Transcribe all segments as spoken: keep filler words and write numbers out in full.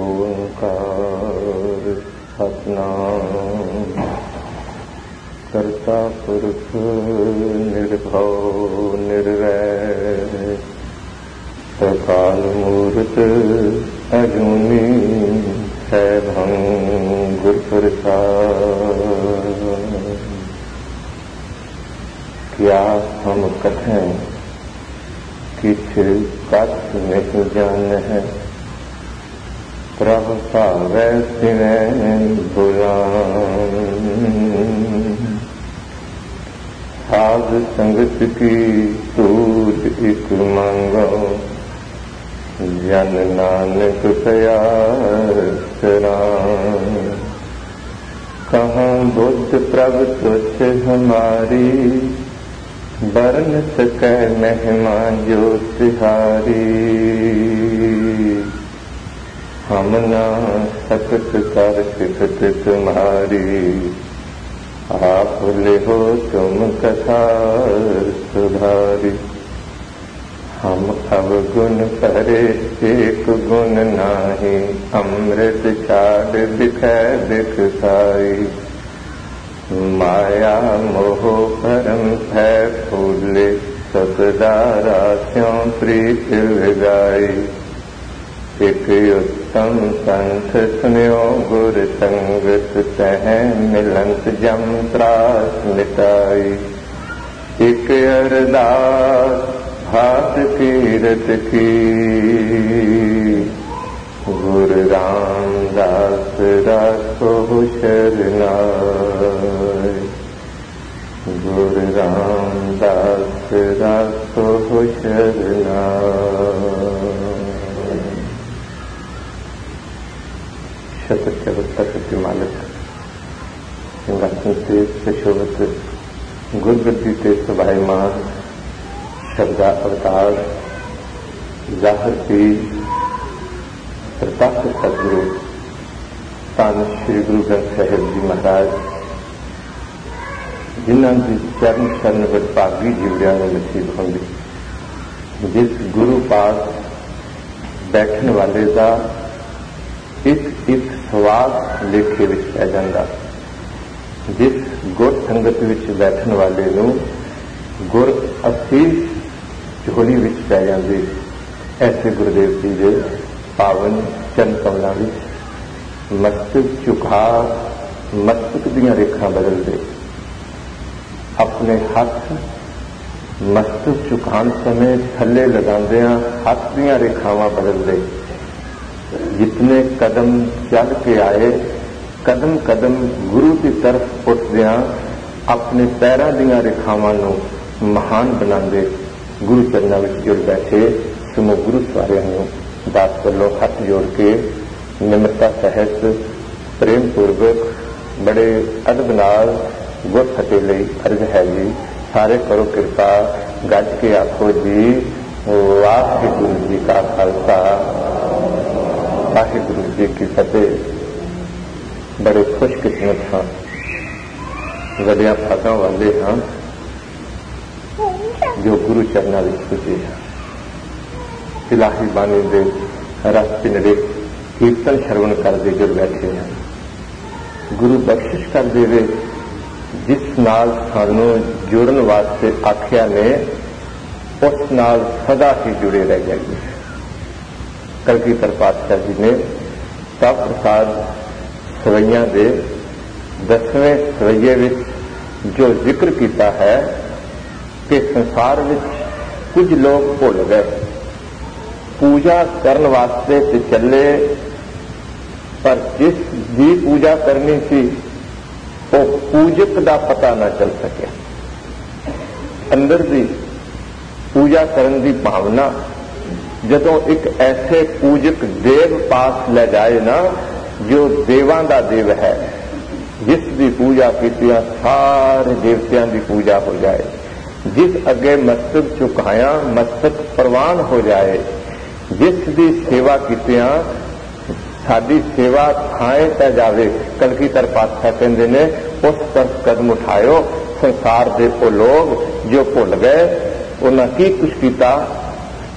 ਓੰਕਾਰ ਸਤਿਨਾਮ ਕਰਤਾ ਪੁਰਖ ਨਿਰਭਉ ਨਿਰਵੈਰ ਅਕਾਲ ਮੂਰਤ ਅਜੂਨੀ ਸੈਭੰ ਗੁਰ ਪ੍ਰਸਾਦਿ। ਕਿਆ ਹਮ ਕਥੈਂ ਕਿਛ ਕਥ ਨਹੀਂ ਜਾਣਹਿ ਪ੍ਰਭ ਭਾਵੈ ਸਿਵੈ ਬੁਲਾਨ। ਸਾਧ ਸੰਗਤ ਕੀ ਸੂਝ ਇਕ ਮੰਗੋ ਜਨ ਨਾਨਕ ਭਇਆ ਸਰਾਨ। ਕਹਾਂ ਬੁੱਧ ਪ੍ਰਭ ਤੁਛ ਹਮਾਰੀ ਬਰਨ ਸਕੈ ਮਹਿਮਾ ਜੋ ਤਿਹਾਰੀ। ਹਮ ਨਾ ਸਕਤ ਕਰ ਸਿਫਤ ਤੁਮਹਾਰੀ ਆਪ ਲਿਹੋ ਤੁਮ ਕਥਾ ਸੁਧਾਰੀ। हम अवगुण करे एक गुण नाही अमृत छाड़ दिखै दिख खाई। माया मोह भरम है फूले सतदारा स्यों प्रीत लगाई। एक उत्तम संत सुनियो गुर संगत तह मिलंत जम त्रास मिटाई। एक अरदास हाथ तीरथ की गुरु रामदास राखो शरणाई। गुरु रामदास राखो शरणाई। शतक चौहत्तर के मालिक सिंहासन से सुशोभित गुरगद्दी ते सुभायमान शब्दा अवतार ਜ਼ਾਹਰ ਸੀ ਪ੍ਰਤੱਖ ਸਤਿਗੁਰੂ ਧੰਨ ਸ਼੍ਰੀ ਗੁਰੂ ਗ੍ਰੰਥ ਸਾਹਿਬ ਜੀ ਮਹਾਰਾਜ, ਜਿਨ੍ਹਾਂ ਦੀ ਚਰਨ ਸ਼ਰਨ ਵਡਭਾਗੀ ਜੀਵੜਿਆਂ ਨੂੰ ਨਸੀਬ ਹੁੰਦੀ। ਜਿਸ ਗੁਰੂ ਪਾਸ ਬੈਠਣ ਵਾਲੇ ਦਾ ਇੱਕ ਇੱਕ ਸਵਾਦ ਲੇਖੇ ਵਿੱਚ ਪੈ ਜਾਂਦਾ। ਜਿਸ ਗੁਰ ਸੰਗਤ ਵਿੱਚ ਬੈਠਣ ਵਾਲੇ ਨੂੰ ਗੁਰ ਅਸੀਸ ਝੋਲੀ ਵਿੱਚ ਪੈ ਜਾਂਦੇ। ਐਸੇ ਗੁਰਦੇਵ ਜੀ ਦੇ ਪਾਵਨ ਚਰਨ ਕਮਲਾਂ ਵਿੱਚ ਮਸਤਕ ਝੁਕਾ ਮਸਤਕ ਦੀਆਂ ਰੇਖਾਂ ਬਦਲਦੇ। ਆਪਣੇ ਹੱਥ ਮਸਤਕ ਝੁਕਾਉਣ ਸਮੇਂ ਥੱਲੇ ਲਗਾਉਂਦਿਆਂ ਹੱਥ ਦੀਆਂ ਰੇਖਾਵਾਂ ਬਦਲਦੇ। ਜਿਤਨੇ ਕਦਮ ਚੱਲ ਕੇ ਆਏ ਕਦਮ ਕਦਮ ਗੁਰੂ ਦੀ ਤਰਫ ਉੱਠਦਿਆਂ ਆਪਣੇ ਪੈਰਾਂ ਦੀਆਂ ਰੇਖਾਵਾਂ ਨੂੰ ਮਹਾਨ ਬਣਾਉਂਦੇ। ਗੁਰੂ ਚਰਨਾਂ ਵਿੱਚ ਜੁੜ ਬੈਠੇ ਸਮੂਹ ਗੁਰੂ ਸਵਾਰਿਆਂ ਨੂੰ ਦਾਸ ਵੱਲੋਂ ਹੱਥ ਜੋੜ ਕੇ ਨਿਮਰਤਾ ਸਹਿਤ ਪ੍ਰੇਮ ਪੂਰਵਕ ਬੜੇ ਅਦਬ ਨਾਲ ਗੁਰ ਫਤਿਹ ਲਈ ਅਰਜ਼ ਹੈ ਜੀ। ਸਾਰੇ ਕਰੋ ਕਿਰਪਾ, ਗੱਜ ਕੇ ਆਖੋ ਜੀ ਵਾਹਿਗੁਰੂ ਜੀ ਕਾ ਖਾਲਸਾ ਵਾਹਿਗੁਰੂ ਜੀ ਕੀ ਫਤਿਹ। ਬੜੇ ਖੁਸ਼ਕਿਸਮਤ ਹਾਂ, ਵੱਡਿਆਂ ਭਾਗਾਂ ਵਾਲੇ ਹਾਂ ਜੋ ਗੁਰੂ ਚਰਨਾਂ ਵਿੱਚ ਪੁੱਜੇ ਹਨ। ਇਲਾਹੀ ਬਾਣੀ ਦੇ ਰਸ ਪਿੰਡੇ ਕੀਰਤਨ ਸ਼ਰਵਣ ਕਰਦੇ ਜੁੜ ਬੈਠੇ ਹਨ। ਗੁਰੂ ਬਖਸ਼ਿਸ਼ ਕਰ ਦੇਵੇ ਜਿਸ ਨਾਲ ਸਾਨੂੰ ਜੁੜਨ ਵਾਸਤੇ ਆਖਿਆ ਨੇ ਉਸ ਨਾਲ ਸਦਾ ਹੀ ਜੁੜੇ ਰਹਿ ਜਾਈਏ। ਕਲਗੀਧਰ ਪਾਤਸ਼ਾਹ ਜੀ ਨੇ ਸਭ ਪ੍ਰਸਾਦ ਸਵਈਆਂ ਦੇ ਦਸਵੇਂ ਸਵਈਏ ਵਿੱਚ ਜੋ ਜ਼ਿਕਰ ਕੀਤਾ ਹੈ ਕਿ ਸੰਸਾਰ ਵਿੱਚ ਕੁਝ ਲੋਕ ਭੁੱਲ ਗਏ, ਪੂਜਾ ਕਰਨ ਵਾਸਤੇ ਤੇ ਚੱਲੇ, ਪਰ ਜਿਸ ਦੀ ਪੂਜਾ ਕਰਨੀ ਸੀ ਉਹ ਪੂਜਕ ਦਾ ਪਤਾ ਨਾ ਚੱਲ ਸਕਿਆ। ਅੰਦਰ ਦੀ ਪੂਜਾ ਕਰਨ ਦੀ ਭਾਵਨਾ ਜਦੋਂ ਇੱਕ ਐਸੇ ਪੂਜਕ ਦੇਵ ਪਾਸ ਲੈ ਜਾਏ ਨਾ ਜੋ ਦੇਵਾਂ ਦਾ ਦੇਵ ਹੈ, ਜਿਸ ਦੀ ਪੂਜਾ ਕੀਤਿਆਂ ਸਾਰੇ ਦੇਵਤਿਆਂ ਦੀ ਪੂਜਾ ਹੋ ਜਾਏ, ਜਿਸ ਅੱਗੇ ਮਸਤਕ ਝੁਕਾਇਆ ਮਸਤਕ ਪ੍ਰਵਾਨ ਹੋ ਜਾਏ, ਜਿਸ ਦੀ ਸੇਵਾ ਕੀਤਿਆਂ ਸਾਡੀ ਸੇਵਾ ਥਾਏ ਪੈ ਜਾਵੇ। ਕਲਗੀਧਰ ਪਾਤਸ਼ਾਹ ਕਹਿੰਦੇ ਨੇ ਉਸ ਤਰਫ ਕਦਮ ਉਠਾਇਓ। ਸੰਸਾਰ ਦੇ ਉਹ ਲੋਕ ਜੋ ਭੁੱਲ ਗਏ ਉਹਨਾਂ ਕੀ ਕੁਛ ਕੀਤਾ,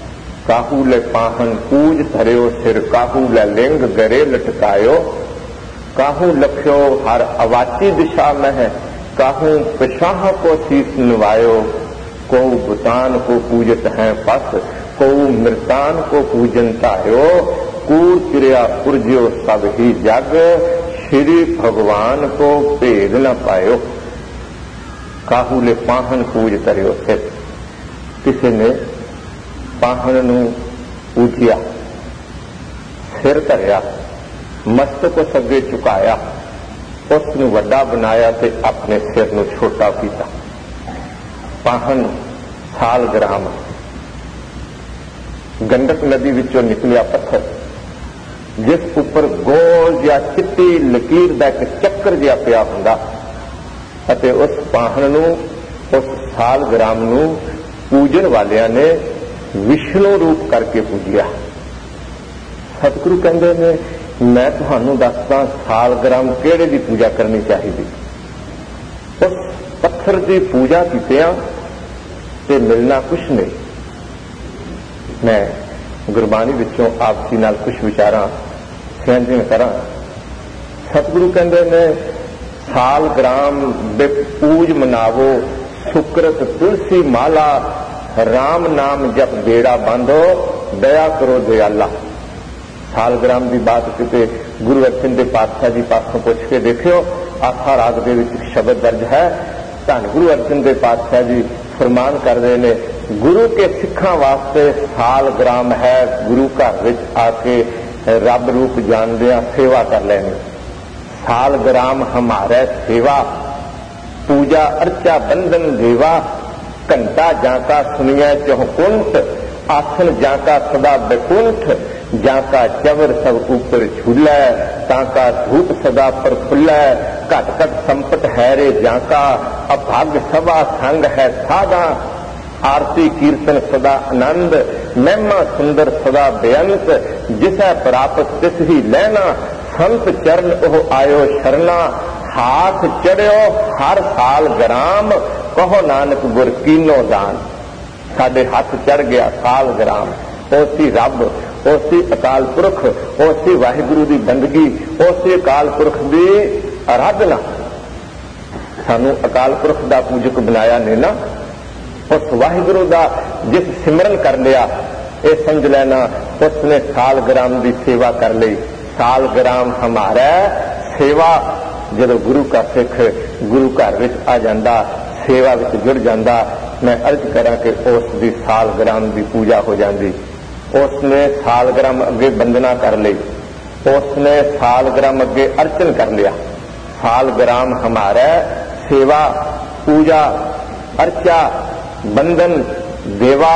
काहू ले पाहन पूज धरियो सिर, काहू ले लिंग गरे लटकायो, काहू लख्यो हर अवाची दिशा में है, काहू पिशाह को शीस नवायो, को भूतान को पूजत हैं पस, को मृतान को पूजन तायो, कूर क्रिया पुरज्यो सब ही जग, श्री भगवान को भेद न पायो। काहू ले पाहन पूज धरियो सिर, किसी ने पाहन नूं पूजिया, सिर धरिया, मस्तक उस अगे झुकाया, उसनूं वड्डा बनाया ते अपने सिर नूं छोटा कीता। पाहन सालग्राम, गंडक नदी विचों निकलिया पत्थर, जिस उपर गोल जिहा चिट्टी लकीर दा एक चक्कर जिहा पिया हुंदा, अते उस पाहन नूं, उस सालग्राम नूं पूजन वालियां ने विष्णु रूप करके पूजिया। सतगुरु कहते ने मैं तुहानूं दसदा सालग्राम किहड़े दी पूजा करनी चाहिए। उस पत्थर की पूजा कीतियां ते मिलना कुछ नहीं। मैं गुरबाणी विचों आपसी नाल कुछ विचारां साझीआं करां। सतगुरु कहते ने सालग्राम दे पूज मनावो, सुकृत तुलसी माला, राम नाम जप बेड़ा बांधो, दया करो दयाला। सालग्राम की बात किते गुरु अर्जन देव पातशाह जी पासों पूछ के देखियो, आखा राग दे विच शब्द दर्ज है। धन गुरु अर्जन देव पातशाह जी फरमान कर रहे ने, गुरु के सिखां वास्ते सालग्राम है, गुरु घर विच आके रब रूप जानदियां सेवा कर लेनी। सालग्राम हमारे सेवा, पूजा अर्चा बंधन देवा, घंटा जाका सुनिया चौकुंठ, आसन जाका सदा बैकुंठ, जाका चवर सब ऊपर झूला, ताका धूप सदा प्रफुल्ला, घट घट संपत है रे जाका, अभाग सभा संग है साधा, आरती कीर्तन सदा आनंद, महिमा सुंदर सदा बेअंत, जिसै प्राप्त तिस ही लैना, संत चरण ओह आयो शरणा, हाथ चढ़ियो हर साल ग्राम, कहो नानक गुर कीनो दान। साडे हाथ चढ़ गया साल ग्राम, उसी रब, उसी अकाल पुरख, उसी वाहिगुरु की बंदगी, उसी अकाल पुरख की आराधना। सानू अकाल पुरख का पूजक बनाया ने ना, उस वाहिगुरु का जिस सिमरन कर लिया, ये समझ लेना उसने सालग्राम की सेवा कर ली। सालग्राम हमारा सेवा, जदों गुरु का सिख गुरु घर विच आ जांदा, सेवा विच जुड़ जांदा, मैं अर्ज करा कि उसकी सालग्राम की पूजा हो जाती। उसने सालग्राम अगे वंदना कर ली, उसने सालग्राम अगे अर्चन कर लिया। सालग्राम हमारा सेवा, पूजा, अर्चा, बंधन, देवा।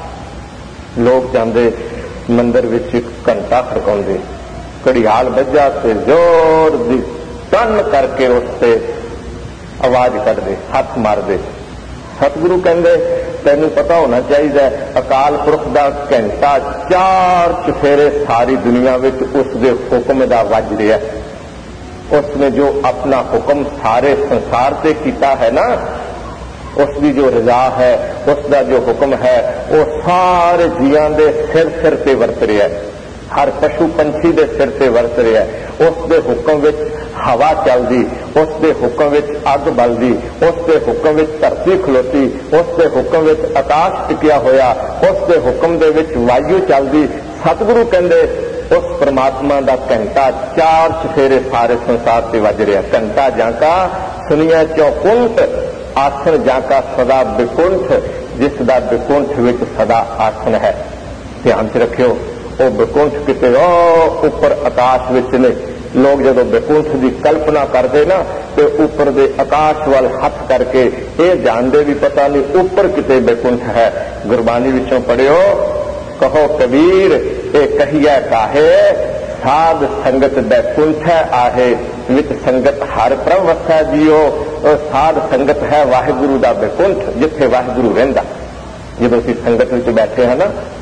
लोग जाते मंदिर विच घंटा खड़काउंदे, घड़ियाल बजा ते जोर दी टन करके उससे आवाज कर दे, हाथ मार दे। सतगुरु कहते तेनू पता होना चाहिए, अकाल पुरख का घंटा चार चफेरे सारी दुनिया में उसके हुक्म का वज रहा। उसने जो अपना हुक्म सारे संसार से किया है ना, उसकी जो रजा है, उसका जो हुक्म है, वो सारे जियां दे सिर सिर से वरत रहा है। हर पशु पंछी के सिर से वरत रहा है। उसके हुक्म विच हवा चलती, उसके हुक्म विच अग बलदी, उसके हुक्म विच धरती खलोती, उसके हुक्म विच आकाश टिकिया होया, उसके हुक्म दे विच वायु चलती। सतगुरु कहते उस परमात्मा का घंटा चार चफेरे सारे संसार से वज रहा। घंटा जाका सुनिया चौकुंठ, आसन जाका सदा बिकुंठ, जिसका बिकुंठ विच सदा आसन है। ध्यान च रखियो, वो बिकुंठ किते उपर आकाश विच ने। लोग जदों बिकुंठ की कल्पना करते ना, तो उपर दे आकाश वाल हथ करके ये जानते भी पता नहीं उपर किते बिकुंठ है। गुरबाणी विचों पढ़ियो, कहो कबीर ए कहिया काहे, साध संगत बैकुंठ आहे, विच संगत हर प्रभ वसै जियो। साध संगत है वाहिगुरु दा बैकुंठ, जिथे वाहिगुरु रहिंदा। जदों असीं संगत विच बैठे हैं ना,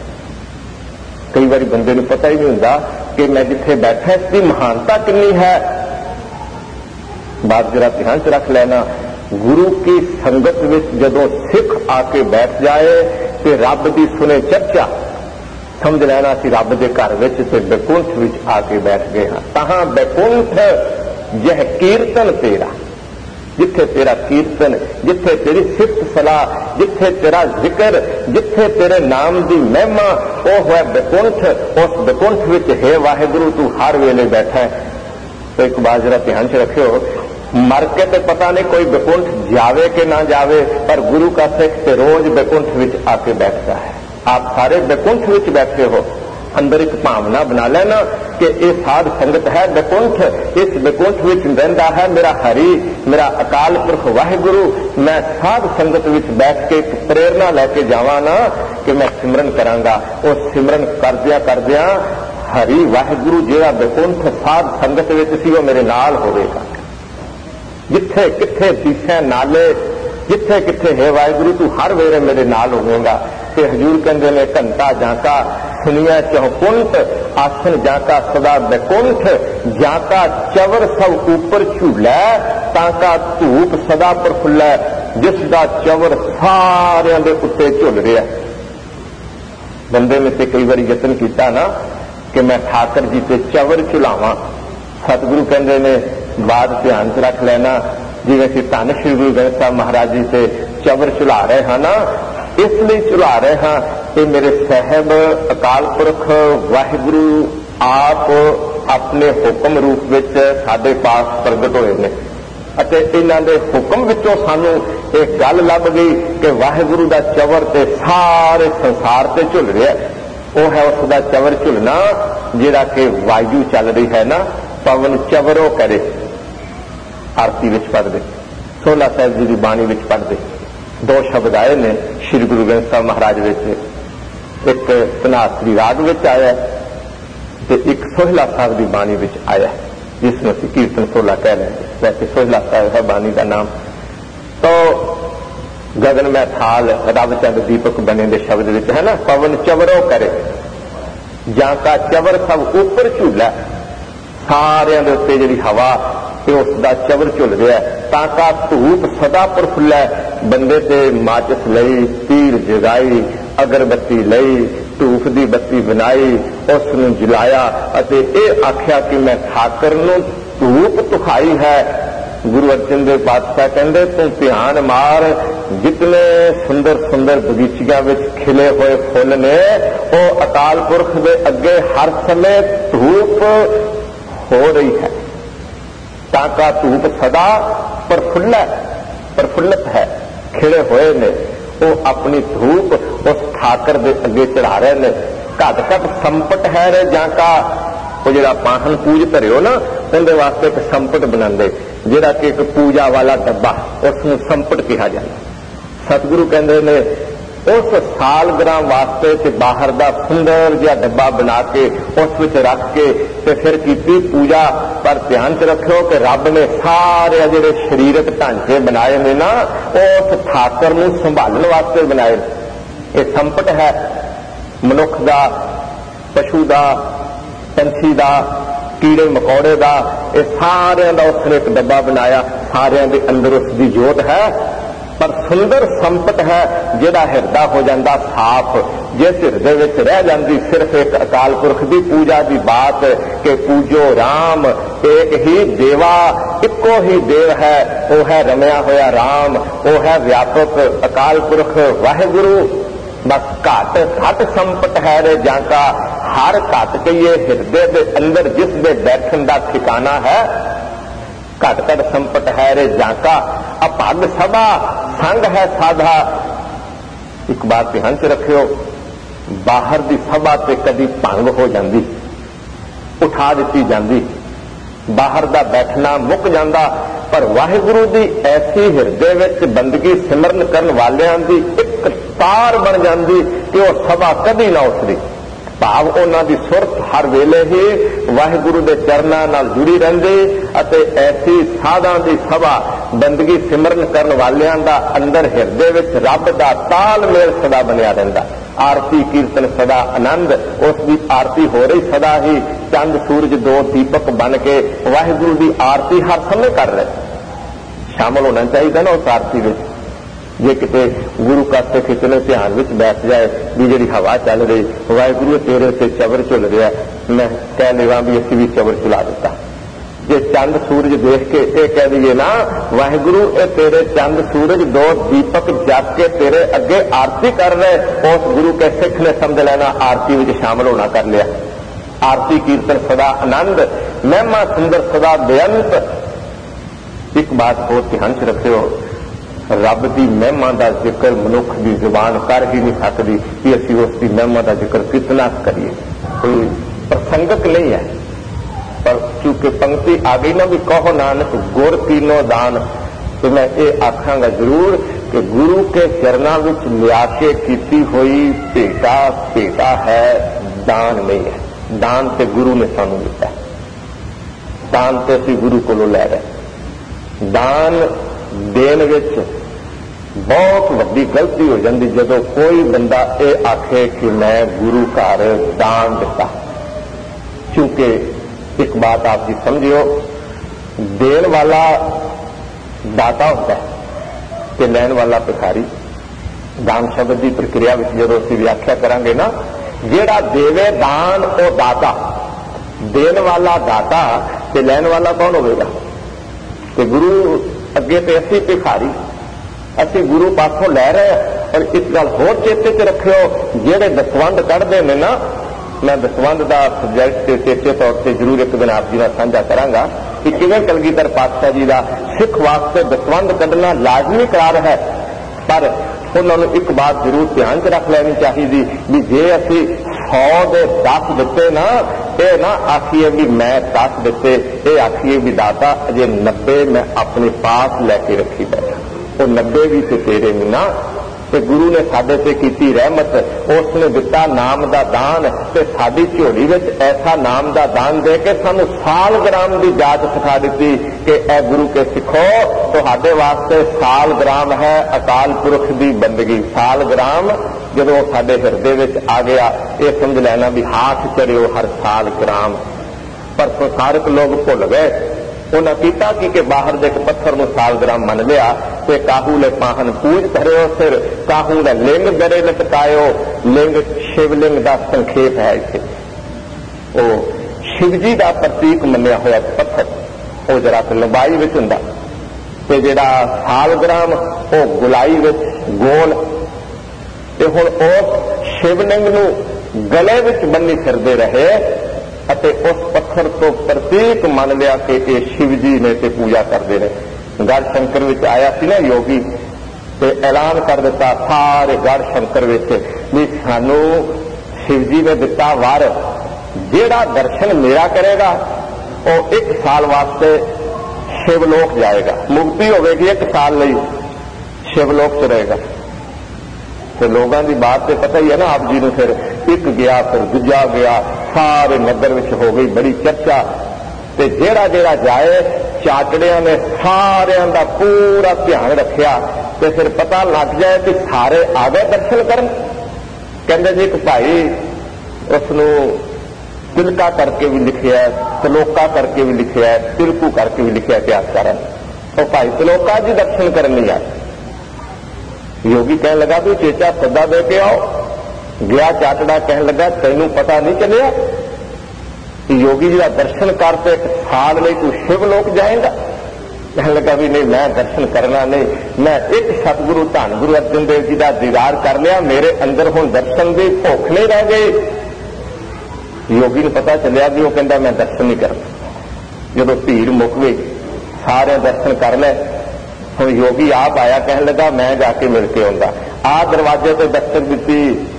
कई बार बंदे नूं पता ही नहीं हुंदा कि मैं जिथे बैठा इसकी महानता कितनी है। बात जरा ध्यान च रख लेना, गुरु की संगत विच जदों सिख आके बैठ जाए तो रब की सुने चर्चा, समझ लेना सी रब के घर विच ते बैकुंठ विच आके बैठ गए हाँ। तहां बैकुंठ यह कीर्तन तेरा, जिथे तेरा कीर्तन, जिथे तेरी सिफत सलाह, जिथे तेरा जिक्र, जिथे तेरे नाम की महिमा, वह है बैकुंठ। उस बैकुंठ विच हे वाहिगुरु तू हर वेले बैठा है। तो एक बात जरा ध्यान च रखियो, मर के तो पता नहीं कोई बैकुंठ जावे कि ना जावे, पर गुरु का सिख ते रोज बैकुंठ विच आके बैठता है। आप सारे बैकुंठ विच बैठे हो, अंदर एक भावना बना लेना कि ये साध संगत है बैकुंठ, इस बैकुंठ विच रहिंदा है मेरा हरि, मेरा अकाल पुरख वाहिगुरु। मैं साध संगत विच बैठ के एक प्रेरणा लैके जावां ना कि मैं सिमरन करांगा। उस सिमरन करदियां करदियां हरि वाहिगुरु जिहड़ा बैकुंठ साध संगत विच सी, वो मेरे नाल होवेगा। जिथे किथे दिशा नाले, जिथे किथे हे वाहिगुरु तू हर वेले मेरे नाल होवेगा। ते हजूर कहते ने घंटा जाका सुनिया चौकुंठ, आसन जाका सदा बैकुंठ, जाका चवर सब ऊपर झूलै, ताका धूप सदा प्रफुल्लै, जिसदा चवर सारियां दे उत्ते झुल रहा। बंदे ने ते कई बार यतन किया ना कि मैं ठाकर जी ते चवर झुलावां। सतगुरु कहते ने बात ध्यान च रख लेना, जिवें असीं धन श्री गुरु ग्रंथ साहिब महाराज जी से चवर झुला रहे हैं ना, इसलिए झुला रहे हैं कि मेरे साहब अकाल पुरख वाहिगुरु आप अपने हुक्म रूप विच साडे पास प्रगट होए ने, अते इन्हां दे हुक्म विचों सानू एक गल लभ गई कि वाहिगुरु दा चवर ते सारे संसार ते झुल रहा है। वो है उसका चवर झुलना जिहड़ा कि वायु चल रही है ना, पवन चवरो करे। आरती विच पढ़दे, सोहला साहिब जी की बाणी विच पढ़दे दो शब्द आए ने श्री गुरु ग्रंथ साहिब महाराज विच। एक धनासरी राग विच आया ते एक सोहला साहिब की बाणी विच आया, जिसमें असीं कीर्तन सोहला कह लेंगे। वैसे सोहला साहिब है बाणी का नाम। तो गगन में थाल रब चंद दीपक बने दे शब्द विच है ना, पवन चवरो करे, जाका चवर सब ऊपर झूला, सारियां दे उत्ते जिहड़ी हवा ते उसदा चवर झुल रहा है। ताका धूप सदा प्रफुल्लै, बंदे ते माचिस लई, तीर जगाई, अगरबत्ती लई, धूप दी बत्ती बनाई, उसनूं जलाया अते ये आख्या कि मैं ठाकर नूं धूप तुखाई है। गुरु अर्जन देव पातशाह कहंदे तू ध्यान मार, जितने सुंदर सुंदर बगीचियां विच खिले हुए फुल ने, वो अकाल पुरख दे अगे हर समय धूप हो रही है। ताका धूप सदा प्रफुल्ल प्रफुल्लित है, खिले हुए ने, वो अपनी धूप उस ठाकर दे अगे चढ़ा रहे ने। घट घट संपट है रे जाका, वो जिहड़ा पाहन पूज धरियो ना, उहदे वास्ते एक संपट बनांदे, जिहड़ा कि एक पूजा वाला डब्बा, उसनूं संपट कहा जाता। सतगुरु कहंदे ने उस सालगिरह वास्ते ते बाहर दा सुंदर जिहा डब्बा बना के उस विच रख के ते फिर कीती पूजा। पर ध्यान च रखियो कि रब ने सारे जिहड़े शरीरक ढांचे बनाए ने ना, उस ठाकर नूं संभालण वास्ते बनाए। ये संपट है मनुख दा, पशु दा, पंछी दा, कीड़े मकौड़े दा, ये सारियां दा उसने एक डब्बा बनाया, सारियां दे अंदर उसकी जोत है। पर सुंदर संपट है जिहड़ा हिरदा हो जाता साफ, जिस हिरदे विच रह जाती सिर्फ एक अकाल पुरख की पूजा की बात कि पूजो राम, एक ही देवा, इको ही देव है, वो है रमया होया राम, वो है व्यापक अकाल पुरख वाहिगुरु। बस घट घट संपट है रे जाका, हर घट कहिए हिरदे के अंदर जिस दे बैठन का ठिकाना है, घट घट संपट है रे जाका, अपग सभा संग है साधा। एक बात ध्यान च रखियो, बाहर की सभा से कभी भंग हो जाती, उठा दी जाती, बाहर का बैठना मुक जाता, पर वाहिगुरु की ऐसी हिरदे विच बंदगी सिमरन करन वालियां दी एक तार बन जाती कि वह सभा कभी ना उठदी। भाव उन्हां दी सुरत हर वेले ही वाहिगुरु दे चरनां नाल जुड़ी रहिंदी अते ऐसी साधां दी सभा बंदगी सिमरन करन वालियां दा अंदर हिरदे विच रब दा तालमेल सदा बनिया रहिंदा। आरती कीर्तन सदा आनंद, उसकी आरती हो रही सदा ही, चंद सूरज दो दीपक बन के वाहिगुरु की आरती हर समय कर रहे। शामिल होना चाहिए ना उस आरती में। जे किते गुरु कासे खिचने ध्यान में बैठ जाए भी जी हवा चल रही वाहिगुरू तेरे से चबर झुल रहा, मैं कह लेवा भी असी भी चबर झुला दिता। जे चंद सूरज देख के ये कह दीए ना वाहिगुरू ये तेरे चंद सूरज दो दीपक जग के तेरे अगे आरती कर रहे, उस गुरु के सिख ने समझ लेना आरती में शामिल होना कर लिया। आरती कीर्तन सदा आनंद, महिमा सुंदर सदा बेअंत। एक बात होर ध्यान च रखियो, रब की महिमा का जिक्र मनुख की जुबान कर ही नहीं सकती कि असी उसकी महिमा का जिक्र कितना करिए, कोई प्रसंगक नहीं है। पर चूंकि पंक्ति आ गई ना भी कहो नानक गुर कीनो दान, तो मैं ये आखांगा जरूर कि गुरु के चरणों में लिया के की हुई भेटा भेटा है, दान नहीं है। दान तो गुरु ने सानू दिता, दान तो असी गुरु को लै रहे। दान देन विच बहुत वड्डी गलती हो जाती जदों कोई बंदा ये आखे कि मैं गुरु घर दान दिता। क्योंकि एक बात आप जी समझियो, देन वाला दाता होता है ते लैन वाला भिखारी। दान शब्द की प्रक्रिया में जो असीं व्याख्या करांगे ना, जेड़ा देवे दान वो दाता, देन वाला दाता ते लैन वाला कौन होगा? ते गुरु अगे तो असी भिखारी, असी गुरु पासों लै रहे हैं। और एक गल होर चेते च रखियो, जेड़े दसवंध कढ़दे ने ना, मैं दसवंध का सब्जैक्ट चेचे तौर पर जरूर एक दिन आप जी नाल साझा करांगा कि किवें कलगीधर पातशाह जी का सिख वास्ते दसवंध कढ़ना लाजमी करार है। पर उन्होंने एक बात जरूर ध्यान च रख लेनी चाहिए भी जे असी सौ दे दस दिते ना, ये ना आखिए भी मैं दस दिते, ये आखिए भी दाता अजे नब्बे मैं अपने पास लैके रखी बैठा, वो नब्बे भी तो तेरे नहीं ना। ते गुरु ने साडे ते कीती रहमत, उसने दिता नाम दा दान, ते साडी झोली विच ऐसा नाम दा दान दे के सानू साल ग्राम की जात सिखा दी कि ए गुरु के सिखो तुहाडे वास्ते साल ग्राम है अकाल पुरख की बंदगी। साल ग्राम जदों साडे हिरदे विच आ गया, ये समझ लेना भी हाथ चढ़ियो हर साल ग्राम। पर संसारक लोग भुल गए, उन्हें कीता कि के बाहर दे पत्थर में साल ग्राम मन लिया, ते काहू ले पाहन पूज धरियो सिर, काहू ले लिंग गरे लटकायो। लिंग शिवलिंग का संखेप है इसे, वो शिवजी का प्रतीक मनिया होया पत्थर, वो जरा लंबाई विच हुंदा, ते जिहड़ा साल ग्राम वो गुलाई विच गोल। ते हुण उस शिवलिंग नूं गले विच बन्नी फिरदे रहे अते उस पत्थर तो प्रतीक मान लिया कि ये शिव जी ने ते पूजा करते रहे। गढ़ शंकर विच आया सी ना योगी, ते ऐलान कर दिता सारे गढ़ शंकर विच भी सानू शिव जी ने दिता वार, जेड़ा दर्शन मेरा करेगा वो एक साल वास्ते शिवलोक जाएगा, मुक्ति होगी एक साल लई शिवलोक च रहेगा। तो लोगों की बात तो पता ही है ना आप जी ने, फिर एक गया फिर दूजा गया, सारे नगर में हो गई बड़ी चर्चा। ते जेड़ा जेड़ा जाए चाटड़िया ने सारियां दा पूरा ध्यान रखिया, ते फिर पता लग जाए कि सारे आ गए दर्शन करन। कहते जी एक भाई उसनू तिलका करके भी लिखिया है, तलोका करके भी लिखिया है, तिलकू करके भी लिखिया इतिहासकार। तो भाई तलोका जी दर्शन कर नहीं आए। योगी कहने लगा भी चेचा सदा दे के आओ। गया चाटड़ा कहने लगा तेनू पता नहीं चलिया कि योगी जी का दर्शन करते एक साल में तू शिवलोक जाएगा? कहने लगा भी नहीं मैं दर्शन करना नहीं, मैं एक सतगुरु धन गुरु अर्जन देव जी का दीदार कर लिया, मेरे अंदर हुण दर्शन की भुख नहीं रह गई। योगी ने पता चलिया भी वो कहता मैं दर्शन नहीं करना। जब भीड़ मुक गई सारे दर्शन कर ले, हुण योगी आप आया, कहने लगा मैं जाके मिल के आऊंगा। आ दरवाजे से दस्तक दी,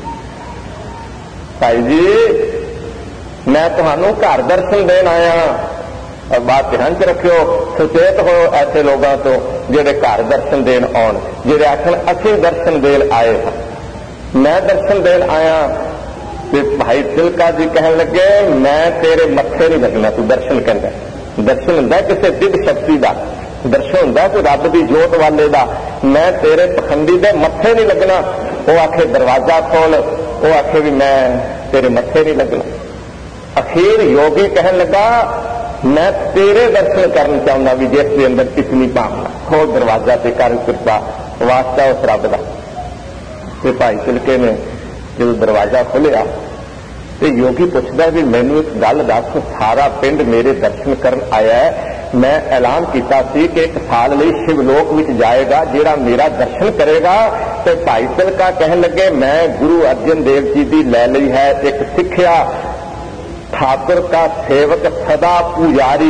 भाई जी मैं तुहानू घर दर्शन देन आया। और बात ध्यान च रखियो, सुचेत हो ऐसे लोगों तो जेडे घर दर्शन देन आउण, जेडे आखण असीं दर्शन देन आए हैं, मैं दर्शन देन आया। ते भाई तिलका जी कहने लगे मैं तेरे मत्थे नहीं लगना, तू दर्शन कहंदा। दर्शन हुंदा किसी दिव्य शक्ति का, दर्शन हुंदा कोई रब की जोत वाले का। मैं तेरे पखंडी दे मत्थे नहीं लगना। वो आखे दरवाजा खोल, वो आखे भी मैं तेरे मत्थे नहीं लगना। अखीर योगी कहने लगा मैं तेरे दर्शन करना चाहूंगा भी जिसके अंदर कितनी भावना, खोल दरवाजा से कर कृपा। वास्ता उस रब का। ते भाई तिलके ने जो दरवाजा खोलिया तो योगी पूछता भी मैनू एक गल दस, सारा पिंड मेरे दर्शन करन आया है, मैं ऐलान किया सी कि एक साल लिए शिवलोक विच जाएगा जिहड़ा मेरा दर्शन करेगा। तो भाई तिलका कहन लगे मैं गुरु अर्जन देव जी की लै लई है एक सिक्ख्या, ठाकुर का सेवक सदा पुजारी,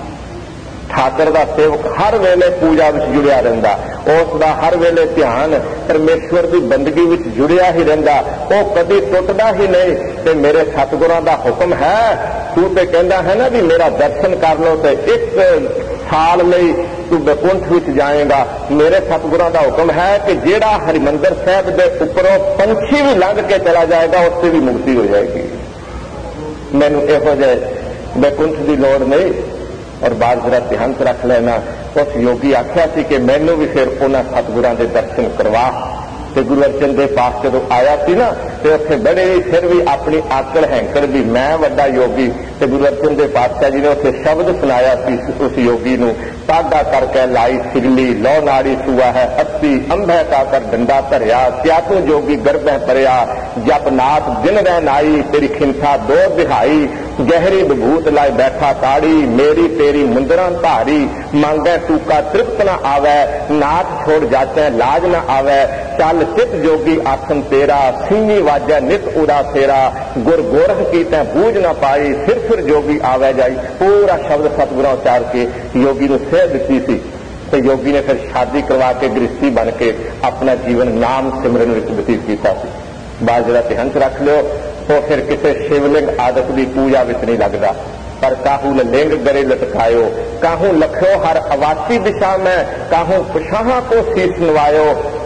ठाकुर का सेवक हर वेले पूजा विच जुड़िया रहिंदा, उसका हर वेले ध्यान परमेश्वर की बंदगी विच जुड़िया ही रहिंदा, वो कभी टुटदा ही नहीं। ते मेरे सतगुरां दा हुक्म है, तू ते कहंदा है ना भी मेरा दर्शन कर लो तो एक साल लई तू बैकुंठ विच जाएगा। मेरे सतगुरां दा हुक्म है कि जेड़ा हरिमंदर साहब दे उपरों पंछी भी लंघ के चला जाएगा उससे भी मुक्ति हो जाएगी। मैनू इहो जिहे बैकुंठ की लोड़ नहीं। और बार जरा ध्यान से रख लेना, उस योगी आख्या सी कि मैनू भी फिर उन्हां सतगुरां दे दर्शन करवा। तो गुरु अर्जन देव पास जदों आया सी ना तो उत्थे बड़े फिर भी अपनी आकड़ हैंकड़ भी मैं वड्डा योगी। तो गुरु अर्जन देव पातशाह जी ने उत्थे शब्द सुनाया सी उस योगी नूं, साधा करके लाई सिगली लौ नाड़ी सुआ है अस्सी, अंभै का कर डंडा धरिया, त्यातू जोगी गर्भै परिया, जप नाथ दिन रहन आई, तेरी खिंसा दो दिहाई, गहरी बभूत लाई बैठा ताड़ी, मेरी तेरी मुंदरा धारी, मांगै टूका तृप्त न आवै, नाथ छोड़ जाचै लाज न आवै, चल चित जोगी आसन तेरा, सीनी वाजै नित उड़ा फेरा, गुर गोरख की तै बूझ न पाई, फिर फिर जोगी आवै जाई। पूरा शब्द सतगुरां उचार के योगी नूं सेध दित्ती सी। तो योगी ने फिर शादी करवा के गृहस्थी बन के अपना जीवन नाम सिमरन विच बतीत किया। बात जरा ध्यान च रख लियो, तो फिर किसी शिवलिंग आदत की पूजा विच नहीं लगता। पर काहू लिंग गरे लटकायो, काहू लख्यो हर अवाची दिशा में, काहू पछाहां को शीश नवायो।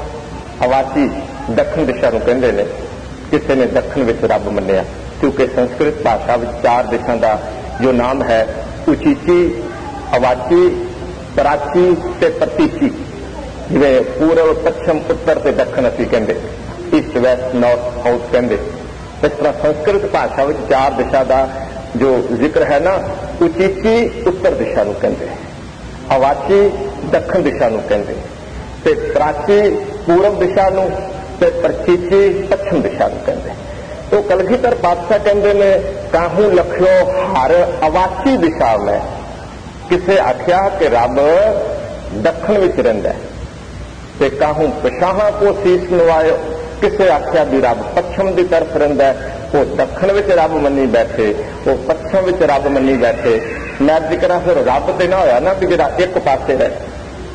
अवाची दक्षिण दिशा नूं कहंदे ने, किसी ने दक्षिण विच रब मन्निया, क्योंकि संस्कृत भाषा विच चार दिशा का जो नाम है उचीची, अवाची, प्राची ते प्रतीची। जिवें पूर्व पश्चिम उत्तर ते दक्षिण असीं कहंदे, ईस्ट वैस्ट नॉर्थ साउथ कहंदे। इस तरह संस्कृत भाषा में चार दिशा का जो जिक्र है ना, उचीची उत्तर दिशा नूं कहंदे, अवाची दक्षिण दिशा नूं कहंदे, ते प्राची पूर्व दिशा नूं ते प्रचीची पश्चिम दिशा नूं कहंदे। तो कलगीधर पातशाह कहंदे ने काहू लख्यो हर अवाची दिशा में। किसे आख्या कि रब दक्षिण विच रहिंदा है, ते काहू पछाहां को शीश नवायो। किसे आख्या भी रब पश्चिम की तरफ रहिंदा है, वो दक्षिण विच रब मनी बैठे, वो पश्चिम विच रब मनी बैठे। मैं जिक्र फिर रब ते ना होया ना कि जिहड़ा एक पासे रहे।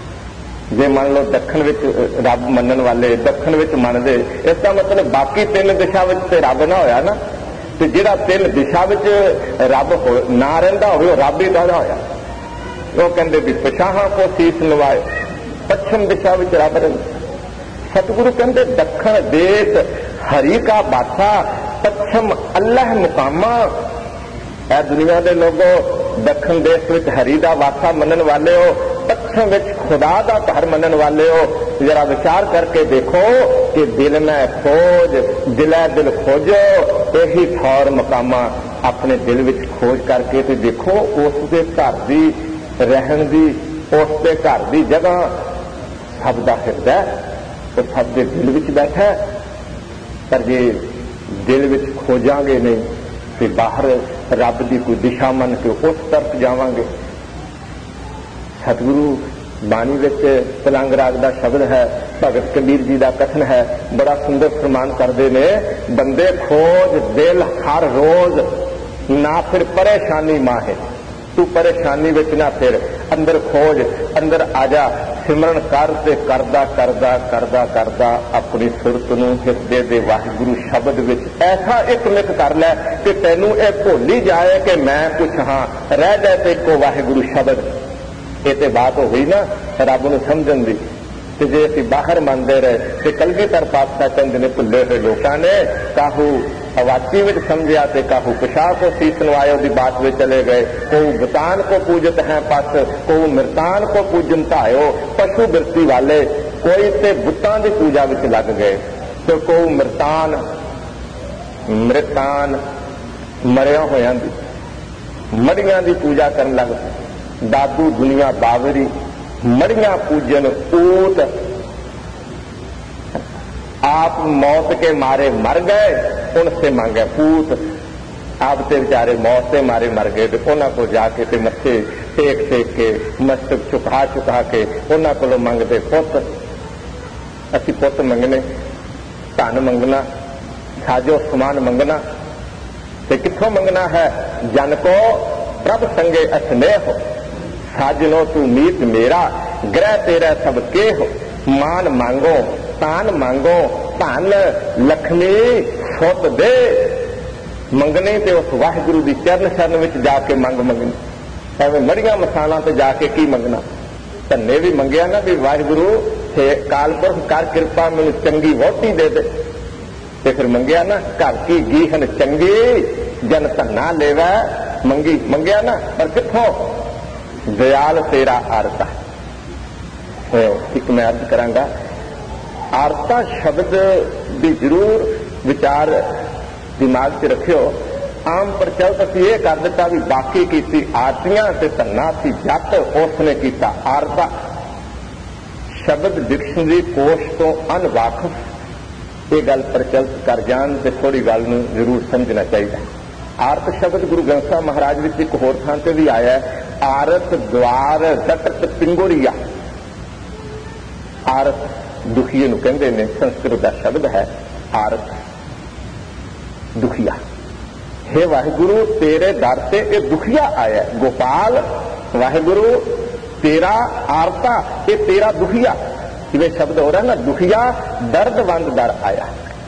जे मान लो दक्षिण विच रब मनन वाले दक्षिण विच मनदे, इसका मतलब बाकी तीन दिशा विच ते रब ना होया ना, ते जिहड़ा तीन दिशा विच रब हो ना रहिंदा होवे रब ही काहदा होया। वो कहंदे भी पछाहां को शीश नवाए, पश्चिम दिशा विच रब रहिंदा। सतगुरु कहते दक्षिण देश हरि का बासा, पश्चिम अल्लाह मुकामा। ऐ दुनिया के लोगों दक्षिण देश विच हरि का वासा मनन वाले हो, पश्चिम विच खुदा का घर मनन वाले हो। जरा विचार करके देखो कि दिल में खोज, दिलै दिल खोजो, यही ठौर मुकामा। अपने दिल विच खोज करके तो देखो उसके घर की रहन की, उसके घर की जगह सब का हिरदा तो सब के दिल विच बैठा। पर जे दिल विच खोजांगे नहीं तो बाहर रब की कोई दिशा मन के उस तरफ जावांगे। सतगुरु बाणी विच तलंग राग का शब्द है, भगत कबीर जी का कथन है, बड़ा सुंदर फरमान करते ने, बंदे खोज दिल हर रोज, ना फिर परेशानी माहे। तू परेशानी विच ना फिर, अंदर खोज, अंदर आजा, सिमरन कर ते करदा करदा करदा करदा अपनी सुरत नूं हिरदे दे वाहिगुरू शब्द विच ऐसा एक मिक कर लै कि तैनूं ये भुल ही जाए कि मैं कुछ हाँ, रह जाए ते इको वाहिगुरू शब्द। ये ते बात हो गई ना रब नूं समझण दी। ते जे असीं बाहर मंनदे रहे ते कलगीधर पातशाह कहंदे ने भुल्ले होए लोकां ने काहू अवाची विच समझिया ते काहू पिशाह को शीश नवायो दी बात में चले गए। कोई बुतान को पूजत है पस, कोई मृतान को पूजन धायो। पशु वृत्ति वाले कोई ते बुतां दी पूजा विच लग गए, तो कोई मृतान मृतान मरिया होयां दी मड़ियां दी पूजा करन लग पए। दादू दुनिया बावरी मड़ियां पूजन ऊत आप मौत के मारे मर गए, उनसे मांगे पूत। आप ते बेचारे मौत के मारे मर गए, तो उन्होंने को जाके ते मत्थे टेक टेक के मस्तक झुका झुका के उन्होंने को मंगते पुत। असी पुत मंगने, धन मंगना, साजो समान मंगना, ते किथों मंगना है? जन को प्रभ संगे स्नेह, साजनो तू मीत मेरा, ग्रह तेरा सब के हो। मान मांगो, तान मांगो, धन लक्ष्मी सुत दे। मंगने ते उस वाहिगुरु की चरण शरण में जाके मंग मंगनी। एवं मड़िया मसाना ते जाके की मंगना? धन्ने भी मंगया ना भी वाहिगुरु कालपुरख कर कृपा मैनू चंगी वोटी दे दे। ते फिर मंगया ना घर की गीहन चंगी जन धन्ना लेवा। मंगी मंगया ना, पर किथों? दयाल तेरा आरता। एक मैं अर्ज करांगा, आरता शब्द भी जरूर विचार दिमाग च रखियो। आम प्रचलित असीं ये कर दिता भी बाकी की आरतियां ते धन्ना सी जट, उसने किया आरता। शब्द डिक्शनरी कोश तो अनवाकफ ये गल प्रचलित कर जान ते थोड़ी गल नूं जरूर समझना चाहिए। आरत शब्द गुरु ग्रंथ साहिब महाराज विच एक होर थां ते भी आया है, आरत द्वार दटत पिंगुरिया। आरत दुखिए नूं कहंदे ने, संस्कृत का शब्द है आरत, दुखिया। हे वाहिगुरु तेरे दर से ये दुखिया आया। गोपाल वाहिगुरु तेरा आरता, ये तेरा दुखिया। ये शब्द हो रहा है ना, दुखिया दर्दवंद दर आया।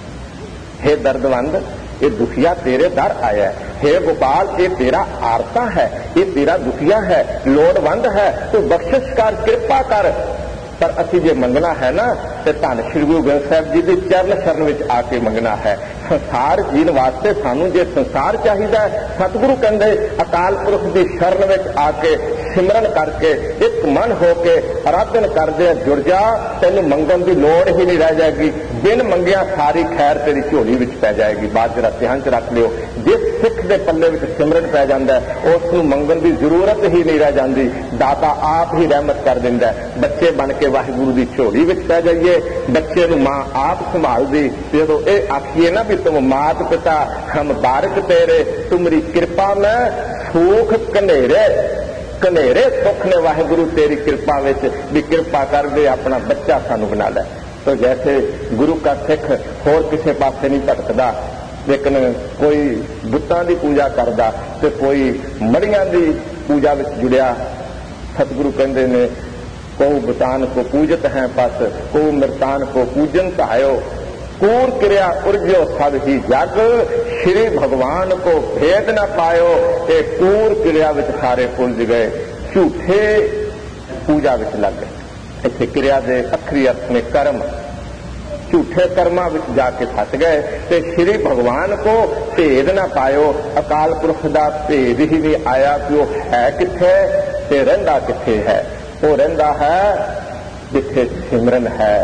हे दर्दवंद, ये दुखिया तेरे दर आया है। हे गोपाल ये तेरा आरता है, ये तेरा दुखिया है, लोड़वंद है, तो बख्शिश कर, कृपा कर। पर असी जे मंगना है ना, तो धन श्री गुरु ग्रंथ साहिब जी के चरण शरण में आके मंगना है। संसार जीण वास्ते सानू जे संसार चाहिए, सतगुरु कहते अकाल पुरख की शरण में आके सिमरन करके एक मन होके आराधन करदे जुड़ जा, तेन मंगन की लोड़ ही नहीं रह जाएगी। बिन मंगिया सारी खैर तेरी झोली में पै जाएगी। बात जरा ध्यान च रख लियो, जिस सिख के पल्ले में सिमरन पै जाता है उसनूं मंगन की जरूरत ही नहीं रह जाती। दाता आप ही रहमत कर दिंदा है। बच्चे बन के वाहिगुरु की झोली में पै जाइए, बच्चे नूं मां आप संभाल दी। जो ये आखिए ना भी तुम मात पिता हम बारक तेरे, तुमरी कृपा में सूख कनेरे। कनेरे सुख ने वाहिगुरु तेरी कृपा विच, भी कृपा कर दे अपना बच्चा सानू बना ले। तो जैसे गुरु का सिख होर किसी पासे नहीं भटकदा, लेकिन कोई बुतां की पूजा करदा ते कोई मड़ियां की पूजा विच जुड़िया। सतगुरु कहंदे ने को बुतान को पूजत है पस, को मृतान को पूजन धायो। कूर क्रिया उर्जो सब ही जग, श्री भगवान को भेद न पायो। ये कूर क्रिया विच सारे पुलज गए, झूठे पूजा विच लग गए। इत्थे क्रिया दे अखरी अर्थ ने कर्म, झूठे कर्मां विच जाके फस गए ते श्री भगवान को भेद न पायो। अकाल पुरख दा भेद ही नहीं आया कि वो है किथे ते रहिंदा किथे है। वो रहिंदा है जिथे सिमरन है।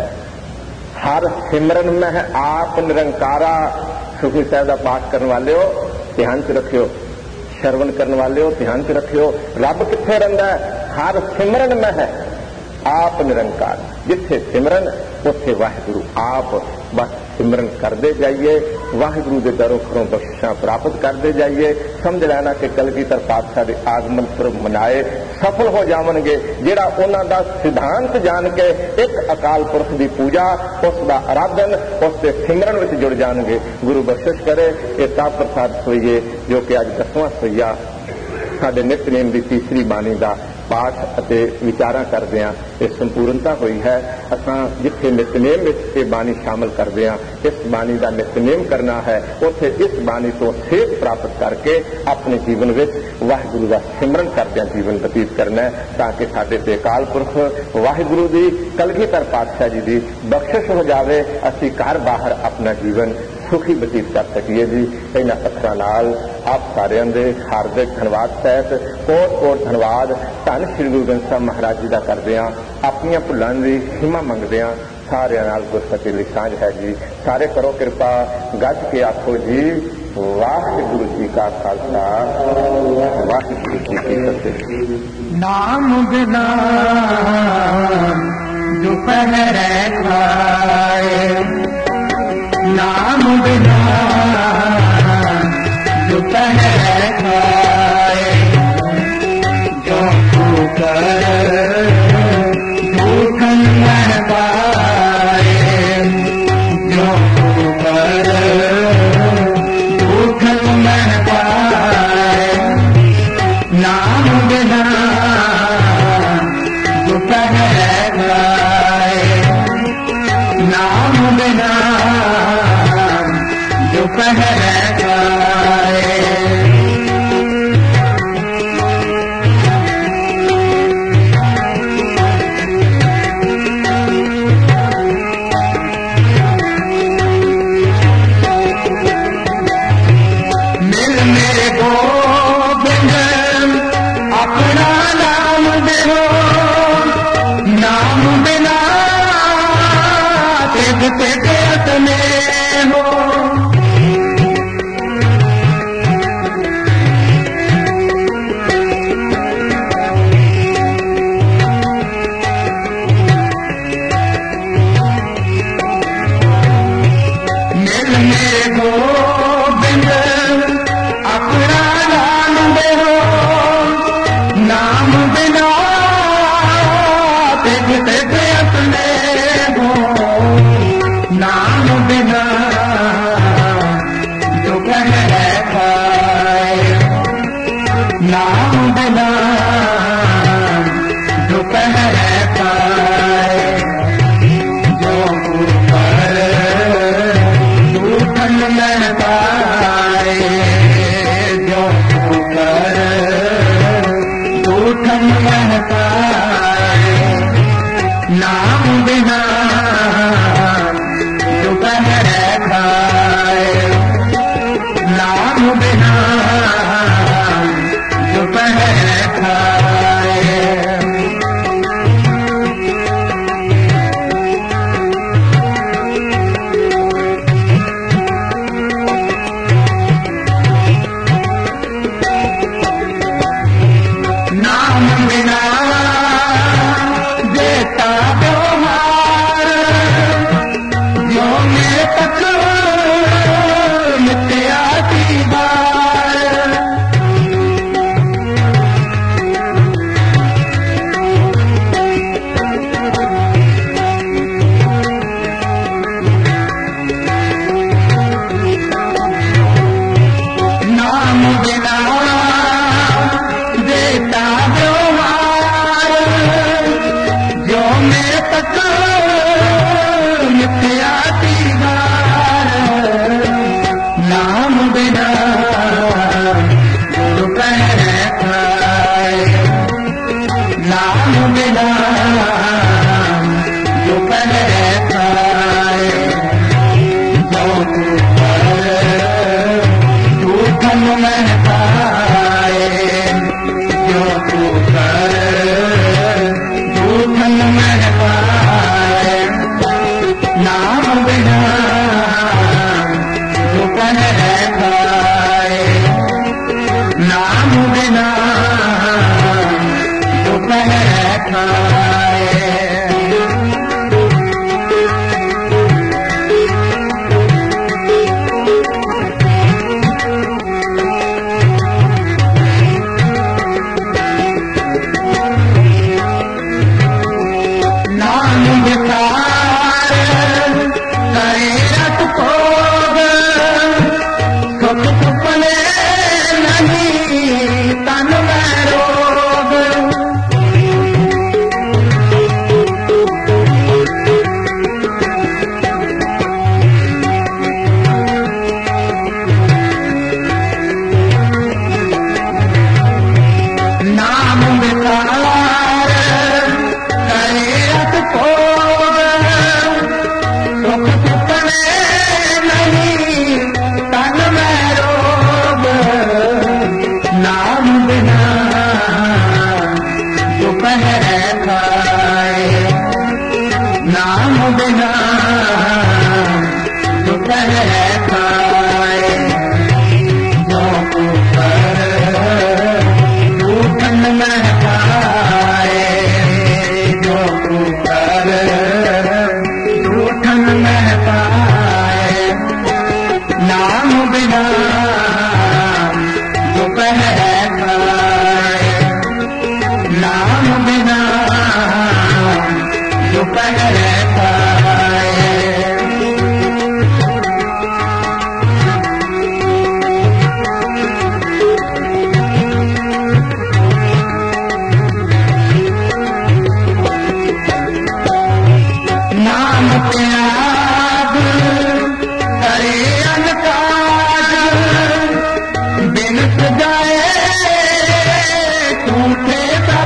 हर सिमरन में है आप निरंकारा। सुखी साहिब का पाठ करने वाले हो ध्यान च रखियो, श्रवण करने वाले हो ध्यान च रखियो। रब किथे रहिंदा है? हर सिमरन में है आप निरंकार। जिथे सिमरन उथे वाहिगुरु आप। बस सिमरन करते जाइए, वाहिगुरु के दरों घरों बख्शिशां प्राप्त करते जाइए। समझ लेना कि कलगीधर पातशाह के आगमन पुरब मनाए सफल हो जावणगे। जिहड़ा उन्हां दा सिद्धांत जान के एक अकाल पुरख की पूजा, उसका आराधन, उसके सिमरन में जुड़ जाएंगे। गुरु बख्शिश करे। ये ताप प्रसाद सोईए जो कि अज दसवां सोईया साडे नितनेम की तीसरी बाणी का पाठ अते विचारा करते हैं। ये संपूर्णता हुई है। असां जिथे नितनेम ये बाणी शामिल करते हैं, इस बाणी का नितनेम करना है, उथे इस बाणी तो सेध प्राप्त करके अपने जीवन में वाहिगुरु का सिमरन करदे जीवन बतीत करना है, ताकि साडे ते अकाल पुरख वाहिगुरु की कलगीधर पातशाह जी की बख्शिश हो जाए। असीं घर बाहर अपना जीवन सुखी बतीत कर सकीए जी। इन्हां अखरां नाल आप सारिਆਂ ਦੇ हार्दिक धन्यवाद सहित कोट कोट धन्यवाद धन श्री गुरु ग्रंथ साहिब महाराज जी का करते हैं। अपनियां भुलां दी खिमा मंगते हैं। सारिਆਂ नाल गुरफतह दी सांझ है जी। सारे करो कृपा, गज के आखो जी वाहिगुरु जी का खालसा, वाहिगुरु जी की फतेह। नाम बिना दोपहर खाए नाम बिना जो पहले खाए, जो कर झूठन मन पाए, जो कर झूठन मन पाए। नाम बिना जो पहले खाए, नाम बिना जो पहले खाए। मिल मेरे गोविंद अपना नाम दो, नाम बिना तिग तिग में हो। मिल मेरे गोविंद अपना नाम दो, नाम बिना तिग तिग में हो। नाम बिना जो पहले खाए, नाम बिना जो पहले खाए। जो कर झूठन मन पाए, जो कर झूठन मन पाए। नाम बिना जो पहले खाए, नाम बिना जो पहले खाए। नाम बिना देता व्यवहार, जो मेरे तक मिथ्या की बार। नाम बिना देता व्यवहार, जो मेरे तक मिथ्या की बार। नाम बिना जो पहले खाए, नाम बिना जो पहले खाए। जो कर झूठन मन पाए, जो कर झूठन मन पाए। नाम बिना जो पहले खाए, नाम बिना जो पहले खाए। नाम विकार करे रत भोग, सुख सुपने नहीं तन में रोग।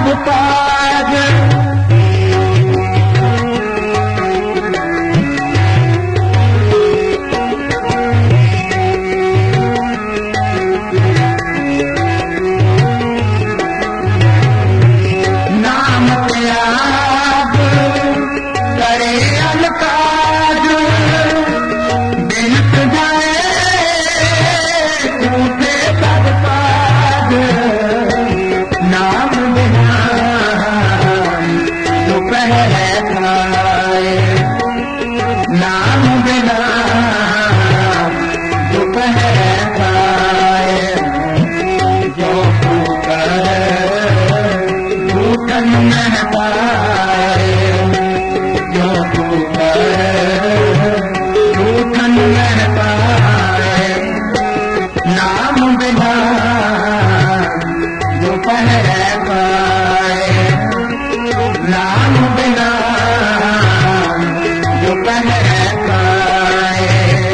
सब पाग नाम त्याग करे अलकाज बिनत जाए झूठे सब पाग नाम बिना दोपहर खाए नाम बिना दोपहर खाए जो पुकार भूखन न पाए जो पुकार भूखन न पाए नाम बिना दोपहर खाए नाम बिना दोपहर खाए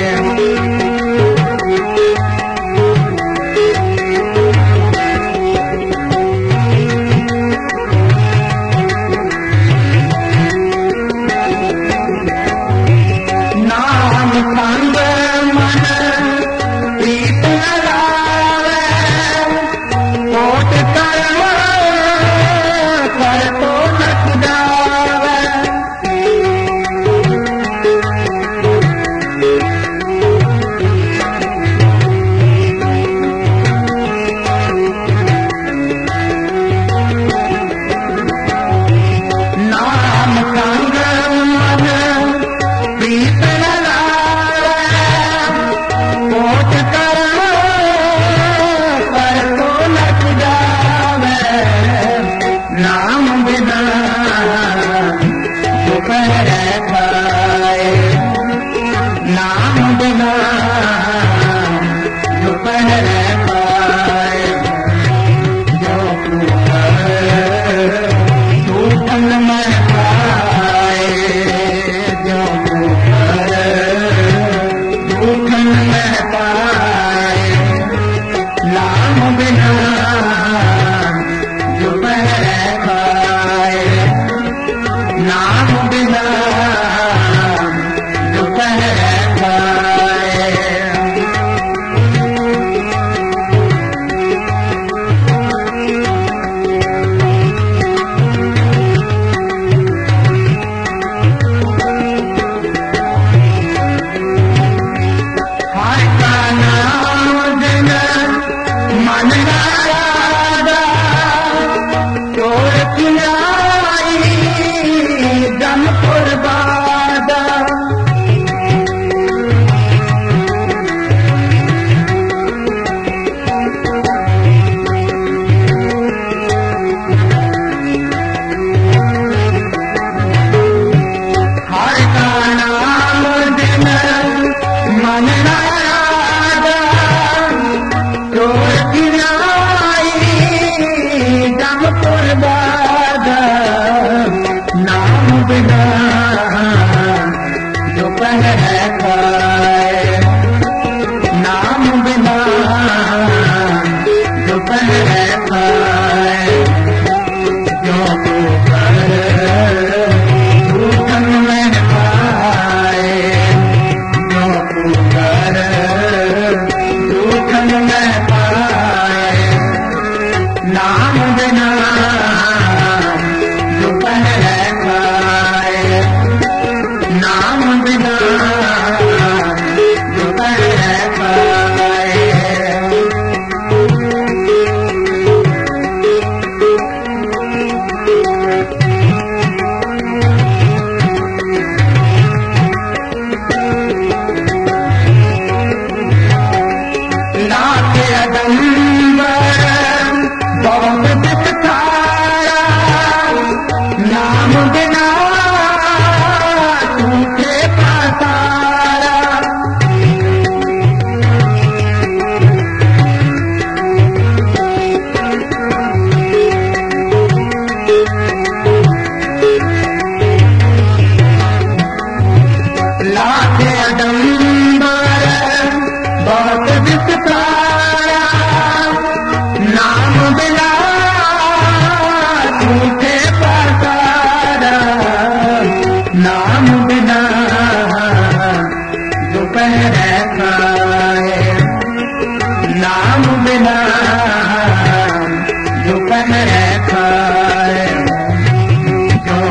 नाम संग मन प्रीत लगावे कोट कर्म कर तो न छुड़ावे नाम संग मन प्रीत लगावे कोट कर्म कर तो न छुड़ावे नाम बिना दोपहर खाए नाम बिना दोपहर खाए जो पुकार तूफान में पाए जो पुकार तूफान में पाए नाम बिना दोपहर खाए नाम बिना दोपहर खाए हर का नाम दिन मन राजा चोर किनाई दम कुर्बादा हर का नाम दिन मन राजा चोर किनाई दम कुर्बादा नाम बिना दोपहर खाए नाम बिना दोपहर खाए जो पुकार भूखन में पाए जो पुकार भूखन में पाए नाम बिना झूठे पसारा नाम बिना दोपहर खाए नाम बिना दोपहर खाए जो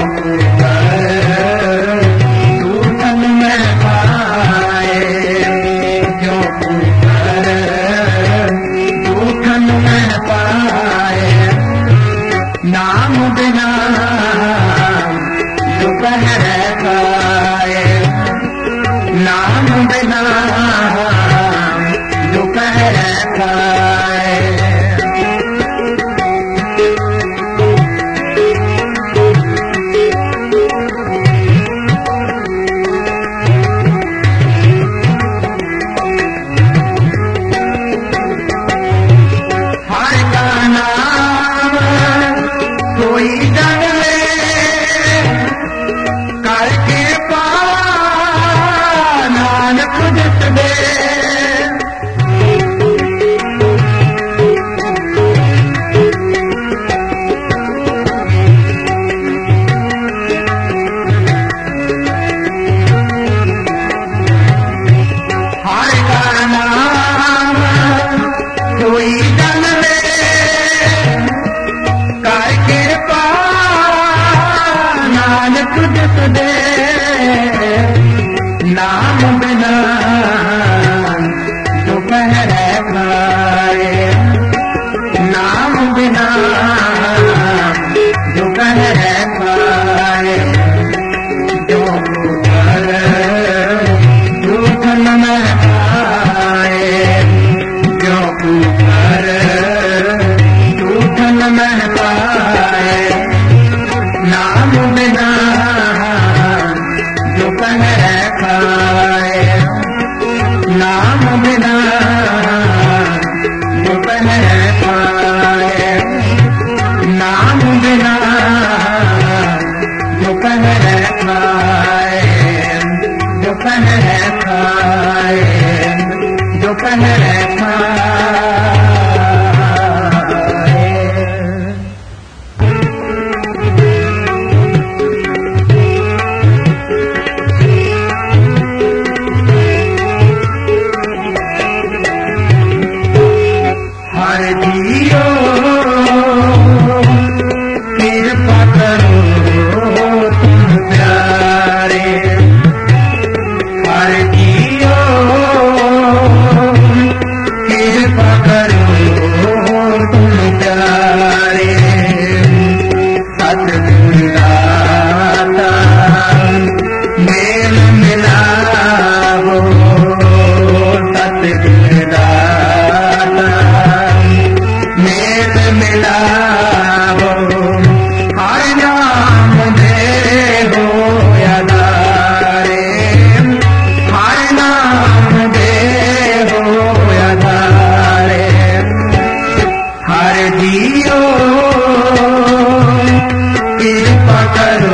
पुकार दूधन में पाए जो पुकार दूधन में पाए नाम बिना दोपहर खाए नाम बिना दोपहर खाए हर का नाम कोई जग करके पावा नानक जिस दे हर का नाम कोई जन करके नानक जिस दे नाम बिना दोपहर खाए नाम बिना दोपहर खाए जो पुकार दूधन में पाए जो पुकार दूधन में पाए नाम बिना दोपहर खाए नाम बिना दोपहर खाए नाम बिना दोपहर खाए दोपहर खाए दोपहर खाए हर जियो कृपा करो तुम प्यारे हर जियो कृपा करो तुम प्यारे सतगुरु दाता मेल मिलाओ सतगुरु दाता मेल मिलाओ हर नाम दे हो अदारे हर नाम दे हो अदारे हर जियो कृपा करो